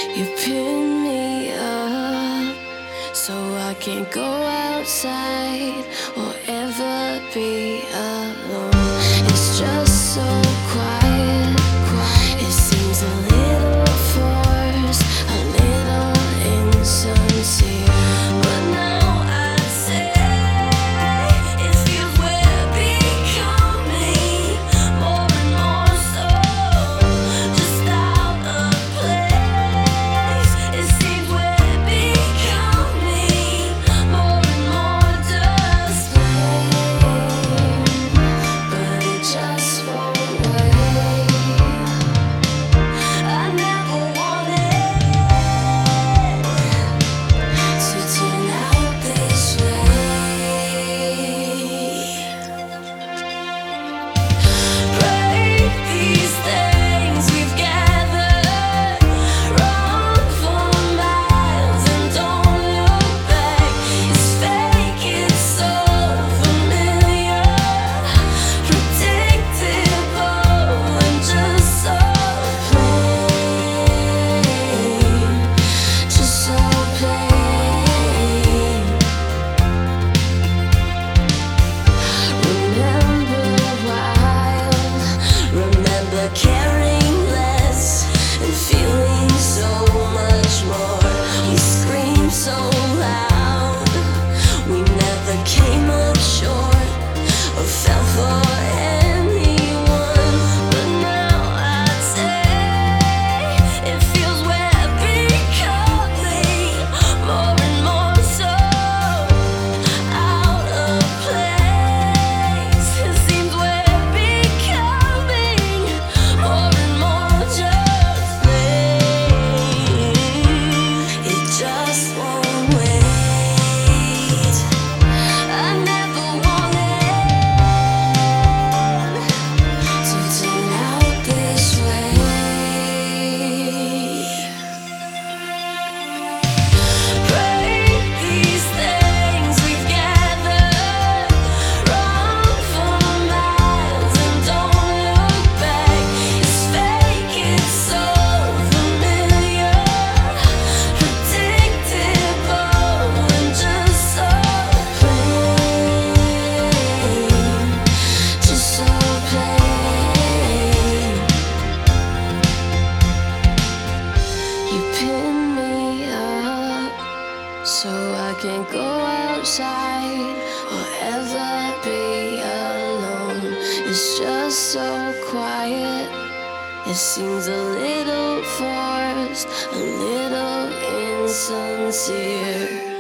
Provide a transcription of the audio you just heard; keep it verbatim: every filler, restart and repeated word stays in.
You pin me up so I can't go outside or ever be alone. It's just so quiet, quiet. It seems a little forced, a little insincere. But now I say it feels we're becoming more and more so, just out of place. It seems we're becoming more and more just plain, but it just won't wait. I never wanted to turn out this way. Break these things we've gathered, run for miles and don't look back. It's fake, it's so familiar, predictable and just so plain, just so plain. Remember wild, remember caring less and feeling so much more. We screamed so loud, we never came up short or fell for anyone. But now I'd say it feels we're becoming more and more so, out of place. It seems we're becoming more and more just plain. It just won't wait. I never wanted to turn out this way. Break these things we've gathered, run for miles and don't look back. It's fake, it's so familiar, predictable and just so plain, just so plain. You pin me up so I can't go outside or ever be alone. It's just so quiet. It seems a little forced, a little insincere.